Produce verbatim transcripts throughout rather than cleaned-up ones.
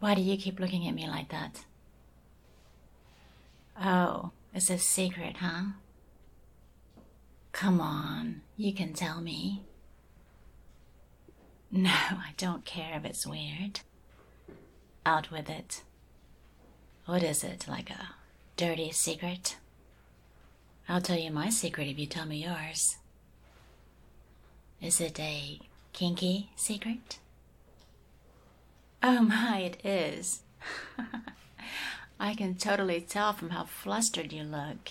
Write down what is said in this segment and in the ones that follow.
Why do you keep looking at me like that? Oh, it's a secret, huh? Come on, you can tell me. No, I don't care if it's weird. Out with it. What is it, like a dirty secret? I'll tell you my secret if you tell me yours. Is it a kinky secret? Oh my, it is. I can totally tell from how flustered you look.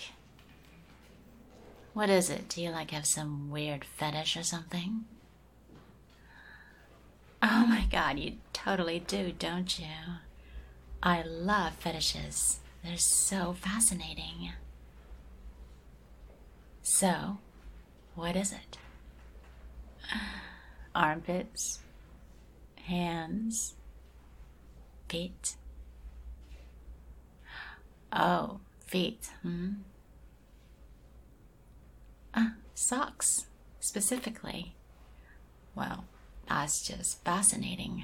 What is it? Do you like have some weird fetish or something? Oh my god, you totally do, don't you? I love fetishes. They're so fascinating. So, what is it? Armpits? Hands? Feet? Oh, feet, hmm? Uh, socks, specifically. Well, that's just fascinating.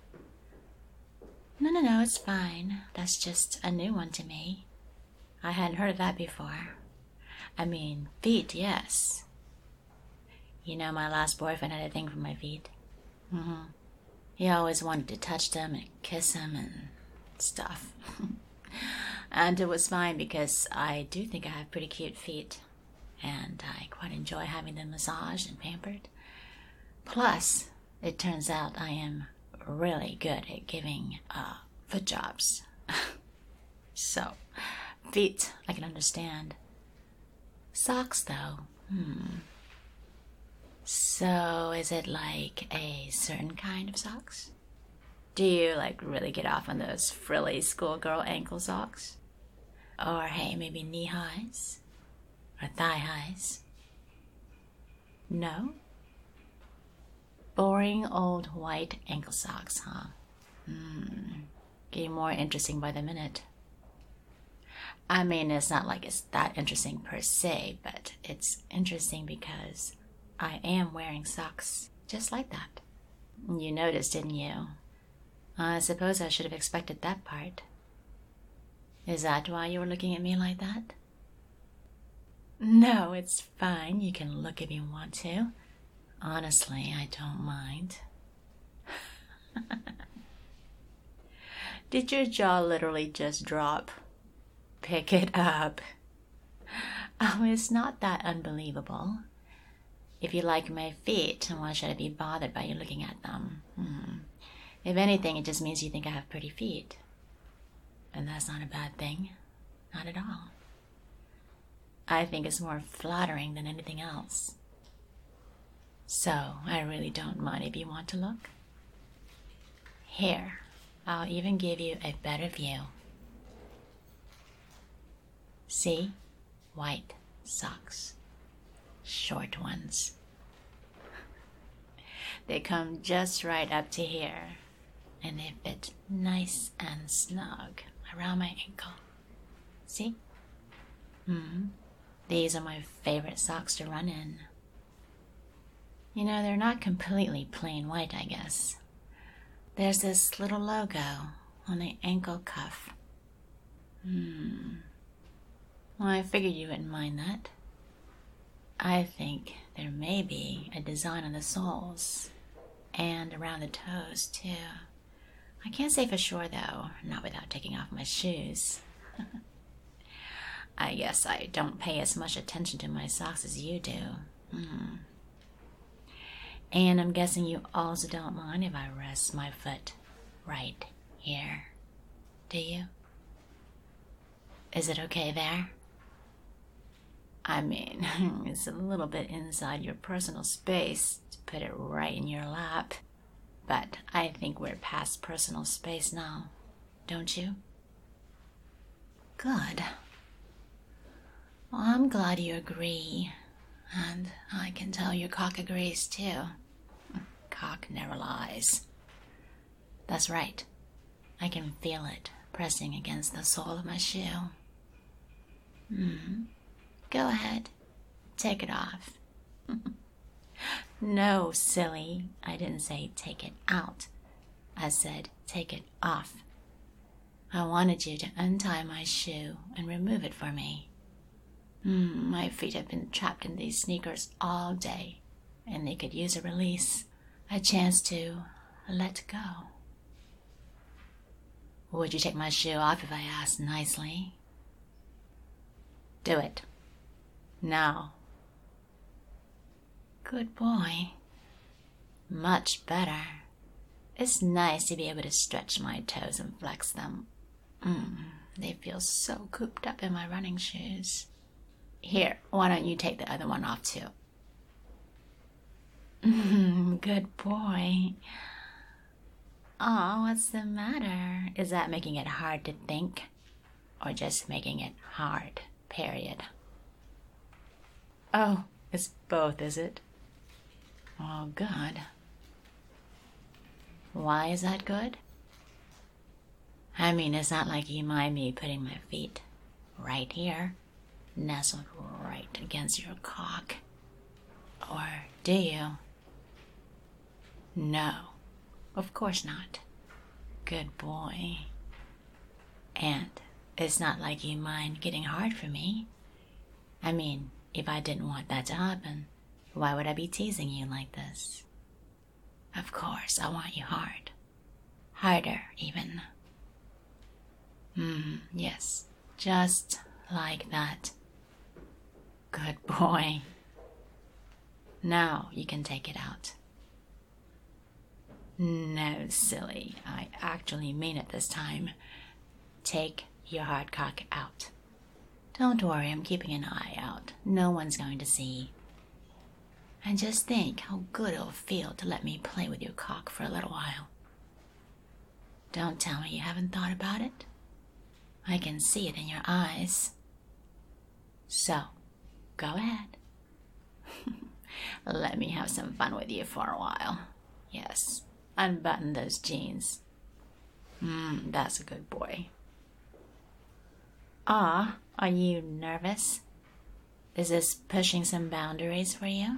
No, no, no, it's fine. That's just a new one to me. I hadn't heard of that before. I mean, feet, yes. You know, my last boyfriend had a thing for my feet. Mm-hmm. He always wanted to touch them and kiss them and stuff. And it was fine because I do think I have pretty cute feet. And I quite enjoy having them massaged and pampered. Plus, it turns out I am really good at giving uh, foot jobs. So, feet, I can understand. Socks, though, hmm. So, is it like a certain kind of socks? Do you, like, really get off on those frilly schoolgirl ankle socks? Or, hey, maybe knee-highs? Or thigh-highs? No? Boring old white ankle socks, huh? Hmm. Getting more interesting by the minute. I mean, it's not like it's that interesting per se, but it's interesting because I am wearing socks just like that. You noticed, didn't you? I suppose I should have expected that part. Is that why you were looking at me like that? No, it's fine. You can look if you want to. Honestly, I don't mind. Did your jaw literally just drop? Pick it up. Oh, it's not that unbelievable. If you like my feet, why should I be bothered by you looking at them? Hmm. If anything, it just means you think I have pretty feet. And that's not a bad thing. Not at all. I think it's more flattering than anything else. So, I really don't mind if you want to look. Here, I'll even give you a better view. See? White socks. Short ones. They come just right up to here, and they fit nice and snug around my ankle. See? Hmm. These are my favorite socks to run in. You know, they're not completely plain white, I guess. There's this little logo on the ankle cuff. Hmm. Well, I figured you wouldn't mind that. I think there may be a design on the soles and around the toes, too. I can't say for sure, though, not without taking off my shoes. I guess I don't pay as much attention to my socks as you do. Hmm. And I'm guessing you also don't mind if I rest my foot right here, do you? Is it okay there? I mean, it's a little bit inside your personal space to put it right in your lap. But I think we're past personal space now, don't you? Good. Well, I'm glad you agree. And I can tell your cock agrees too. Cock never lies. That's right. I can feel it pressing against the sole of my shoe. Hmm. Go ahead. Take it off. No, silly. I didn't say take it out. I said take it off. I wanted you to untie my shoe and remove it for me. Mm, my feet have been trapped in these sneakers all day, and they could use a release, a chance to let go. Would you take my shoe off if I asked nicely? Do it. Now. Good boy. Much better. It's nice to be able to stretch my toes and flex them. Mm, they feel so cooped up in my running shoes. Here, why don't you take the other one off too? Mm, good boy. Oh, what's the matter? Is that making it hard to think? Or just making it hard, period? Oh, it's both, is it? Oh, good. Why is that good? I mean, it's not like you mind me putting my feet right here, nestled right against your cock. Or do you? No, of course not. Good boy. And it's not like you mind getting hard for me. I mean, if I didn't want that to happen, why would I be teasing you like this? Of course, I want you hard. Harder, even. Hmm, yes, just like that. Good boy. Now you can take it out. No, silly. I actually mean it this time. Take your hard cock out. Don't worry, I'm keeping an eye out. No one's going to see. And just think how good it'll feel to let me play with your cock for a little while. Don't tell me you haven't thought about it. I can see it in your eyes. So, go ahead. Let me have some fun with you for a while. Yes, unbutton those jeans. Hmm, that's a good boy. Ah, are you nervous? Is this pushing some boundaries for you?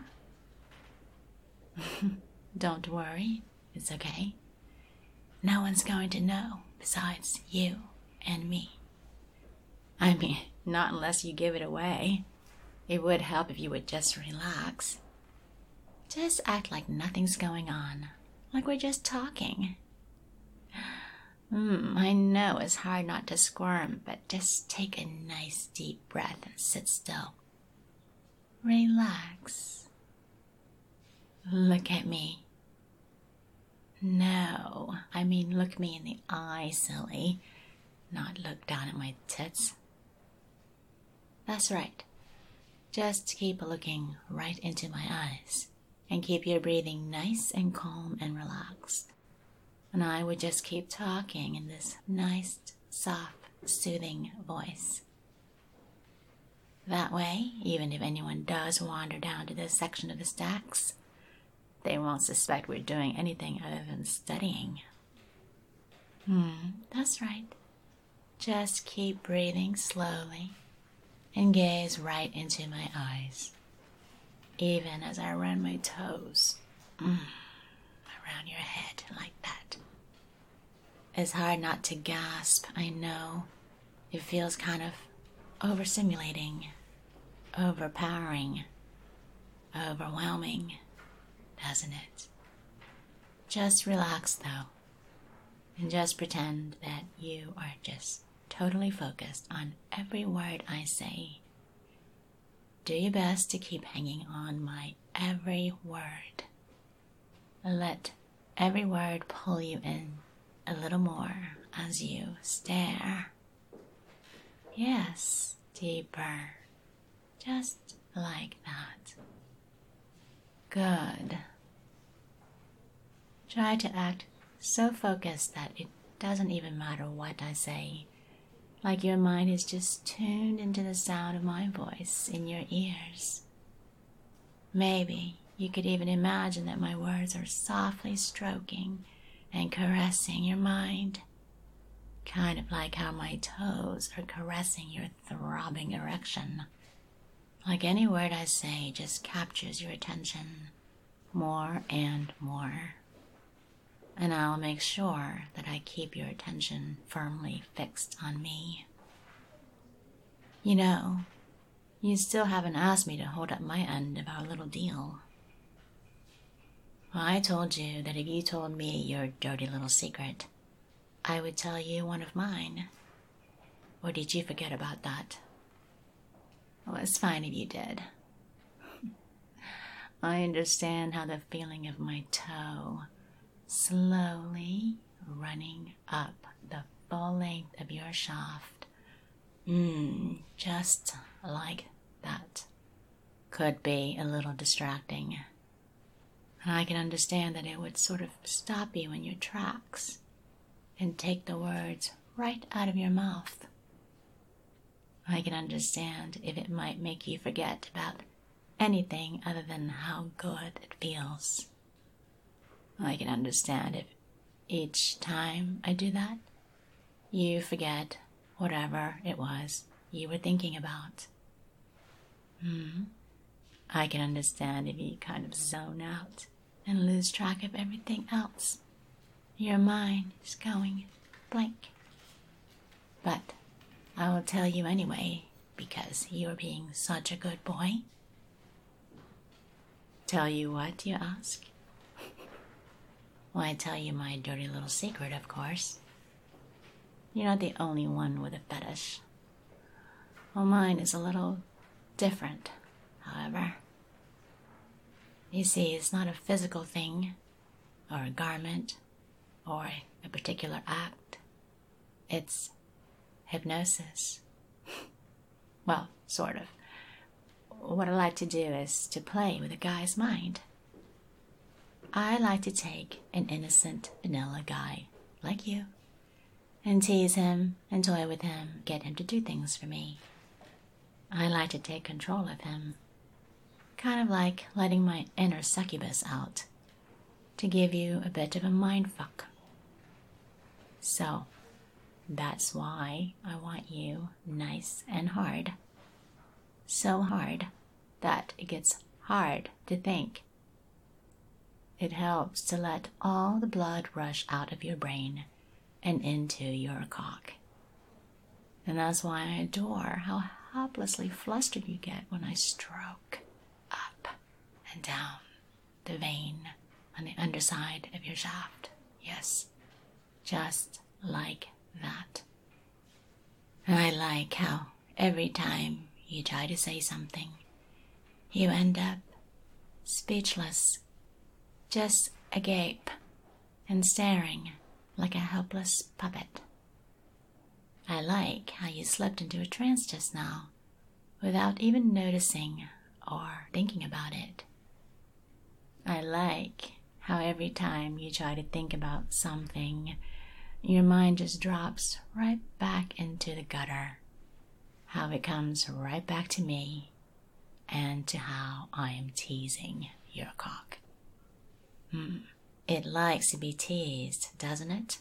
Don't worry, it's okay. No one's going to know besides you and me. I mean, not unless you give it away. It would help if you would just relax. Just act like nothing's going on, like we're just talking. Hmm, I know it's hard not to squirm, but just take a nice deep breath and sit still. Relax. Look at me. No, I mean look me in the eye, silly. Not look down at my tits. That's right. Just keep looking right into my eyes and keep your breathing nice and calm and relaxed. And I would just keep talking in this nice, soft, soothing voice. That way, even if anyone does wander down to this section of the stacks, they won't suspect we're doing anything other than studying. Hmm, that's right. Just keep breathing slowly and gaze right into my eyes, even as I run my toes mm, around your head like that. It's hard not to gasp, I know. It feels kind of overstimulating, overpowering, overwhelming, doesn't it? Just relax, though, and just pretend that you are just totally focused on every word I say. Do your best to keep hanging on my every word. Let every word pull you in a little more as you stare. Yes, deeper. Just like that. Good. Try to act so focused that it doesn't even matter what I say. Like your mind is just tuned into the sound of my voice in your ears. Maybe you could even imagine that my words are softly stroking and caressing your mind. Kind of like how my toes are caressing your throbbing erection. Like any word I say just captures your attention more and more. and I'll make sure that I keep your attention firmly fixed on me. You know, you still haven't asked me to hold up my end of our little deal. Well, I told you that if you told me your dirty little secret, I would tell you one of mine. Or did you forget about that? Well, it's fine if you did. I understand how the feeling of my toe slowly running up the full length of your shaft, mmm, just like that, could be a little distracting. And I can understand that it would sort of stop you in your tracks and take the words right out of your mouth. I can understand if it might make you forget about anything other than how good it feels. I can understand if each time I do that, you forget whatever it was you were thinking about. Hmm. I can understand if you kind of zone out and lose track of everything else. Your mind is going blank. But I will tell you anyway, because you're being such a good boy. Tell you what, you ask? Well, I tell you my dirty little secret, of course. You're not the only one with a fetish. Well, mine is a little different, however. You see, it's not a physical thing, or a garment, or a particular act. It's hypnosis. Well, sort of. What I like to do is to play with a guy's mind. I like to take an innocent, vanilla guy like you and tease him and toy with him, get him to do things for me. I like to take control of him, kind of like letting my inner succubus out to give you a bit of a mindfuck. So, that's why I want you nice and hard. So hard that it gets hard to think. It helps to let all the blood rush out of your brain and into your cock. And that's why I adore how helplessly flustered you get when I stroke up and down the vein on the underside of your shaft. Yes, just like that. And I like how every time you try to say something, you end up speechless, just agape and staring like a helpless puppet. I like how you slipped into a trance just now without even noticing or thinking about it. I like how every time you try to think about something, your mind just drops right back into the gutter. How it comes right back to me and to how I am teasing your cock. Hmm. It likes to be teased, doesn't it?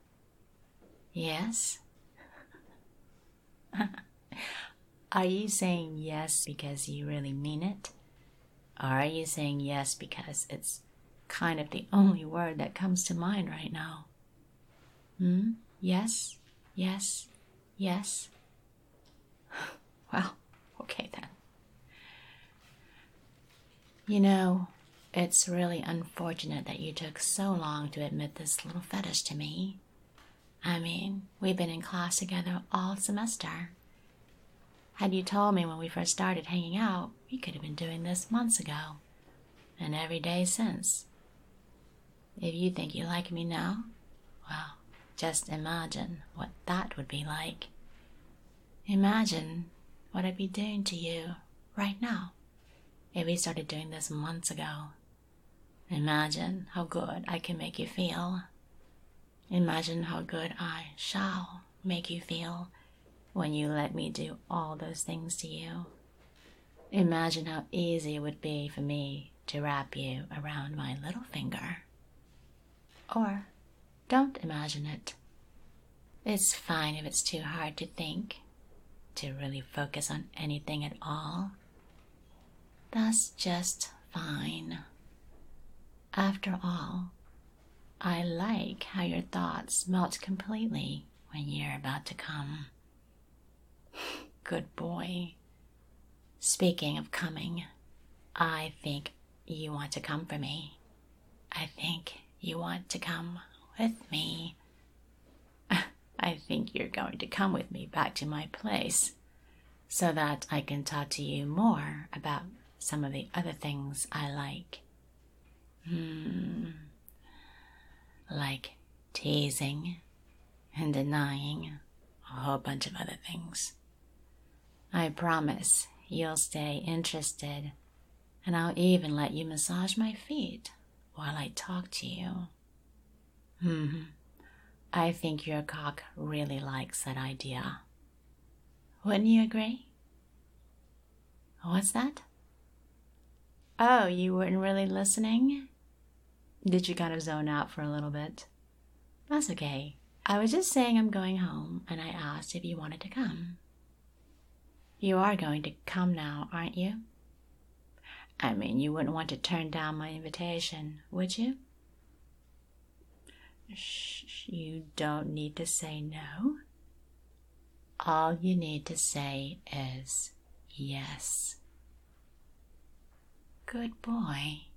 Yes? Are you saying yes because you really mean it? Or are you saying yes because it's kind of the only word that comes to mind right now? Hmm? Yes? Yes? Yes? Well, okay then. You know, it's really unfortunate that you took so long to admit this little fetish to me. I mean, we've been in class together all semester. Had you told me when we first started hanging out, we could have been doing this months ago, and every day since. If you think you like me now, well, just imagine what that would be like. Imagine what I'd be doing to you right now if we started doing this months ago. Imagine how good I can make you feel. Imagine how good I shall make you feel when you let me do all those things to you. Imagine how easy it would be for me to wrap you around my little finger. Or don't imagine it. It's fine if it's too hard to think, to really focus on anything at all. That's just fine. After all, I like how your thoughts melt completely when you're about to come. Good boy. Speaking of coming, I think you want to come for me. I think you want to come with me. I think you're going to come with me back to my place so that I can talk to you more about some of the other things I like. Hmm. Like teasing and denying a whole bunch of other things. I promise you'll stay interested, and I'll even let you massage my feet while I talk to you. Hmm. I think your cock really likes that idea. Wouldn't you agree? What's that? Oh, you weren't really listening? Did you kind of zone out for a little bit? That's okay. I was just saying I'm going home, and I asked if you wanted to come. You are going to come now, aren't you? I mean, you wouldn't want to turn down my invitation, would you? Shh, you don't need to say no. All you need to say is yes. Good boy.